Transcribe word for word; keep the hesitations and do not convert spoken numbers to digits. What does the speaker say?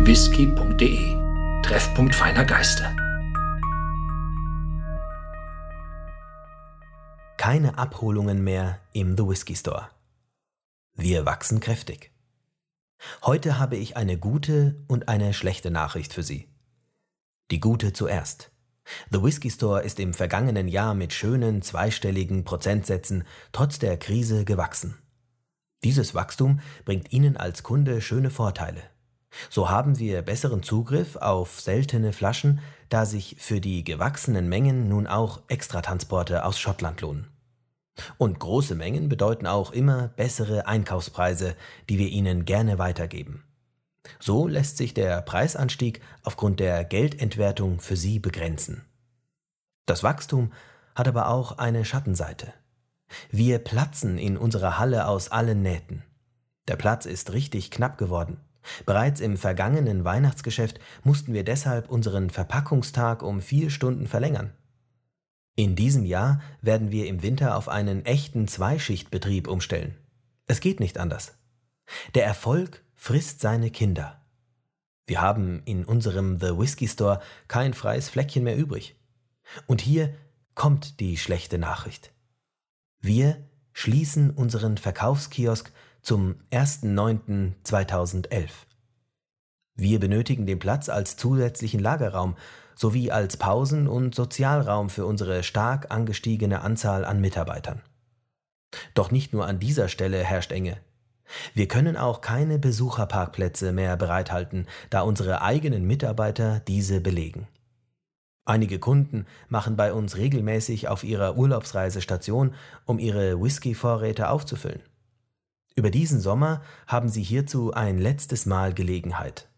whisky punkt de. Treffpunkt feiner Geister. Keine Abholungen mehr im The Whisky Store. Wir wachsen kräftig. Heute habe ich eine gute und eine schlechte Nachricht für Sie. Die gute zuerst. The Whisky Store ist im vergangenen Jahr mit schönen zweistelligen Prozentsätzen trotz der Krise gewachsen. Dieses Wachstum bringt Ihnen als Kunde schöne Vorteile. So haben wir besseren Zugriff auf seltene Flaschen, da sich für die gewachsenen Mengen nun auch Extratransporte aus Schottland lohnen. Und große Mengen bedeuten auch immer bessere Einkaufspreise, die wir Ihnen gerne weitergeben. So lässt sich der Preisanstieg aufgrund der Geldentwertung für Sie begrenzen. Das Wachstum hat aber auch eine Schattenseite. Wir platzen in unserer Halle aus allen Nähten. Der Platz ist richtig knapp geworden. Bereits im vergangenen Weihnachtsgeschäft mussten wir deshalb unseren Verpackungstag um vier Stunden verlängern. In diesem Jahr werden wir im Winter auf einen echten Zweischichtbetrieb umstellen. Es geht nicht anders. Der Erfolg frisst seine Kinder. Wir haben in unserem The Whisky Store kein freies Fleckchen mehr übrig. Und hier kommt die schlechte Nachricht. Wir schließen unseren Verkaufskiosk zum ersten neunten zweitausendelf. Wir benötigen den Platz als zusätzlichen Lagerraum sowie als Pausen- und Sozialraum für unsere stark angestiegene Anzahl an Mitarbeitern. Doch nicht nur an dieser Stelle herrscht Enge. Wir können auch keine Besucherparkplätze mehr bereithalten, da unsere eigenen Mitarbeiter diese belegen. Einige Kunden machen bei uns regelmäßig auf ihrer Urlaubsreise Station, um ihre Whisky-Vorräte aufzufüllen. Über diesen Sommer haben sie hierzu ein letztes Mal Gelegenheit.